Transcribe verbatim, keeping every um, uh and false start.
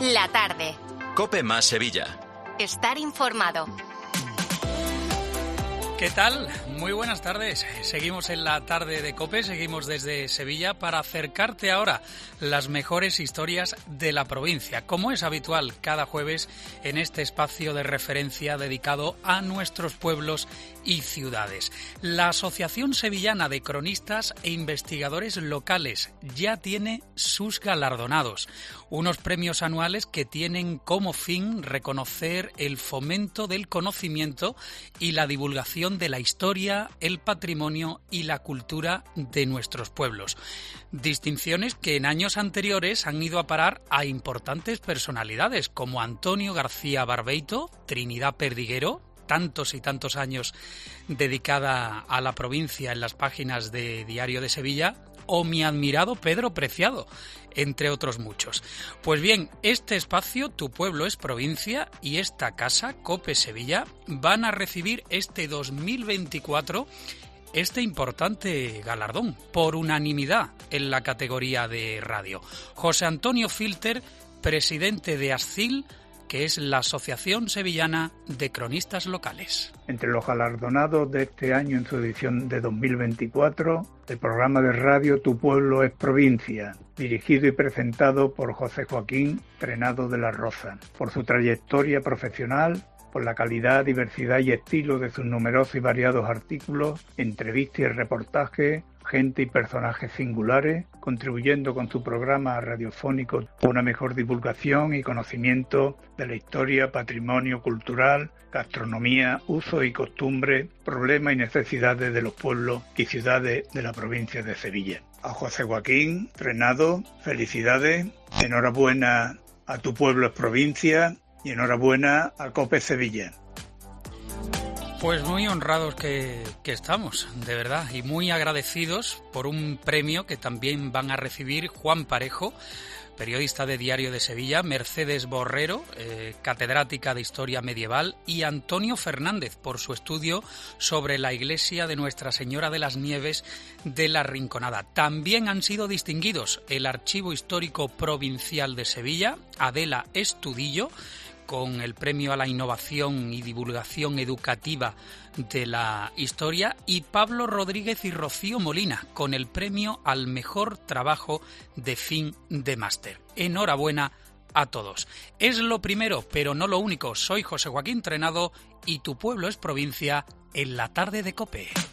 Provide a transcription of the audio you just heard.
La tarde. COPE más Sevilla. Estar informado. ¿Qué tal? Muy buenas tardes. Seguimos en la tarde de COPE, seguimos desde Sevilla para acercarte ahora las mejores historias de la provincia, como es habitual cada jueves en este espacio de referencia dedicado a nuestros pueblos y ciudades. La Asociación Sevillana de Cronistas e Investigadores Locales ya tiene sus galardonados, unos premios anuales que tienen como fin reconocer el fomento del conocimiento y la divulgación de la historia, el patrimonio y la cultura de nuestros pueblos. Distinciones que en años anteriores han ido a parar a importantes personalidades como Antonio García Barbeito, Trinidad Perdiguero, tantos y tantos años dedicada a la provincia en las páginas de Diario de Sevilla, o mi admirado Pedro Preciado, entre otros muchos. Pues bien, este espacio, Tu Pueblo es Provincia, y esta casa, COPE Sevilla, van a recibir este dos mil veinticuatro este importante galardón, por unanimidad en la categoría de radio. José Antonio Filter, presidente de ASCIL, que es la Asociación Sevillana de Cronistas Locales. Entre los galardonados de este año en su edición de dos mil veinticuatro, el programa de radio Tu Pueblo es Provincia, dirigido y presentado por José Joaquín Trenado de la Roza, por su trayectoria profesional, por la calidad, diversidad y estilo de sus numerosos y variados artículos, entrevistas y reportajes, gente y personajes singulares, contribuyendo con su programa radiofónico a una mejor divulgación y conocimiento de la historia, patrimonio cultural, gastronomía, usos y costumbres, problemas y necesidades de los pueblos y ciudades de la provincia de Sevilla. A José Joaquín Trenado, felicidades, enhorabuena a Tu Pueblo es Provincia y enhorabuena a COPE Sevilla. Pues muy honrados que, que estamos, de verdad, y muy agradecidos por un premio que también van a recibir Juan Parejo, periodista de Diario de Sevilla, Mercedes Borrero, eh, catedrática de Historia Medieval, y Antonio Fernández por su estudio sobre la iglesia de Nuestra Señora de las Nieves de la Rinconada. También han sido distinguidos el Archivo Histórico Provincial de Sevilla, Adela Estudillo, con el premio a la innovación y divulgación educativa de la historia, y Pablo Rodríguez y Rocío Molina, con el premio al mejor trabajo de fin de máster. Enhorabuena a todos. Es lo primero, pero no lo único. Soy José Joaquín Trenado y Tu Pueblo es Provincia en la tarde de COPE.